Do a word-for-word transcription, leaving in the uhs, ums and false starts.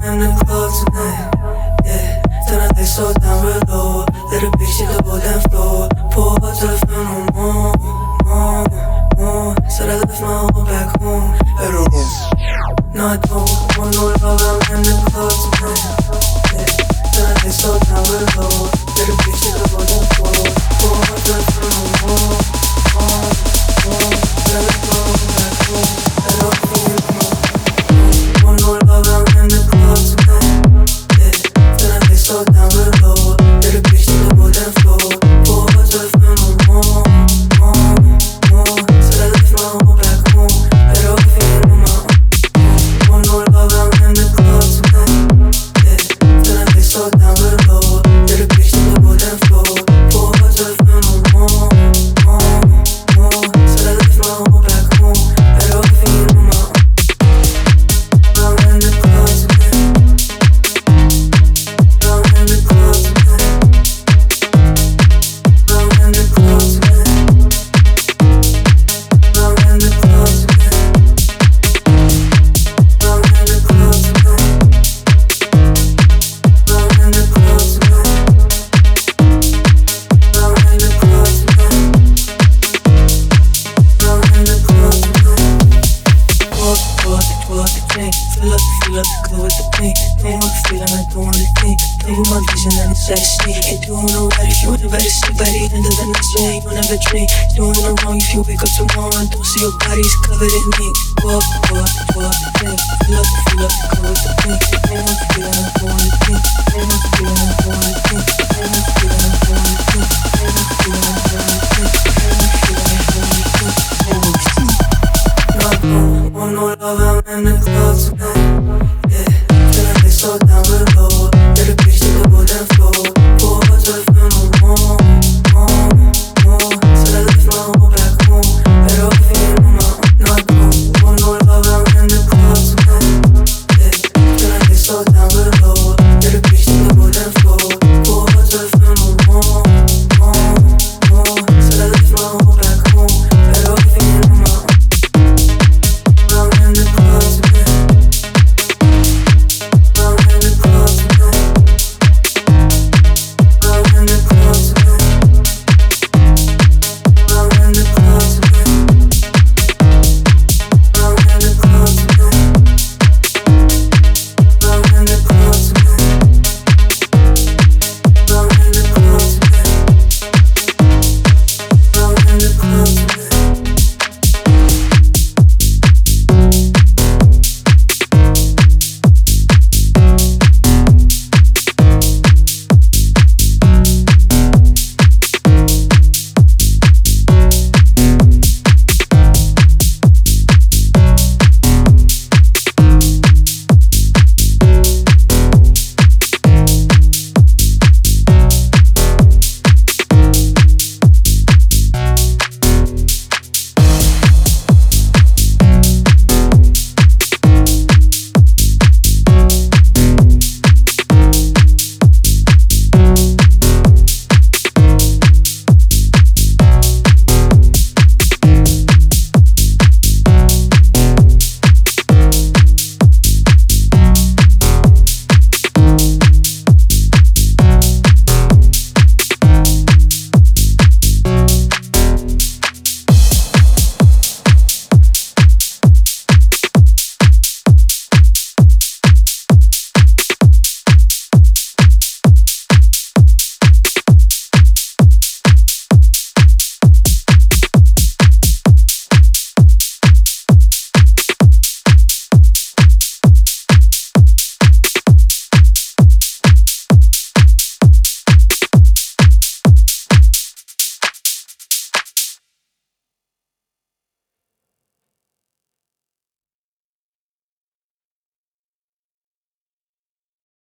in the club tonight. Yeah, tonight they so down real low. Let a bitch hit the whole damn floor. Pull up till I feel no more, more, more. So I left my whole back home. Better home. No, I don't want no love. I'm in the club tonight. Yeah, tonight they so down real low. Let a bitch hit the whole damn floor. Pull up till I feel no more, more, more. So I left my whole back home. Better home. Want no love. I'm in the club tonight. Yeah, tonight they so down real low. Let a bitch hit the whole damn floor. Pull up till I feel no more, more, more. So I left my whole back home. Better off feeling on my own. Want no love. I'm in the club tonight. Yeah, tonight they so down real low. Let a bitch hit the whole damn floor. Pull up till I feel no more, more, more. So I left my whole back home. Better off feeling on my own. I'm in the club tonight. I'm in the club tonight. I'm in the club tonight. I'm in the club tonight. I'm in the club tonight. I'm in the club tonight. I'm in the club tonight. I'm in the club tonight. Walk, walk, walk the chain. Fill up, fill up, go with the pain. Don't want to feel, I don't want to think. Think with my vision and it's ecstasy. Ain't doing no right if you wanna better sleep. By the end of the next day, you never dream. Doing no wrong if you wake up tomorrow and don't see your body's covered in ink. Walk, walk, walk the pain. Fill up, fill up, go with the pain. Don't want to feel, I don't want to think. Don't want to feel, I don't want to think. Don't want to feel, I don't want to think. Don't want to feel, I don't want to think. Don't want to feel, I don't want to think. Don't want to think. No, I don't want no love. I'm in the club tonight. Yeah, tonight they so down real low. Let a bitch hit the whole damn floor. Pull up till I feel no more, more, more. So I left my whole back home. Better off feeling on my own. No, I don't want no love. I'm in the club tonight. Yeah, tonight they so down real low. Let a bitch hit the whole damn floor.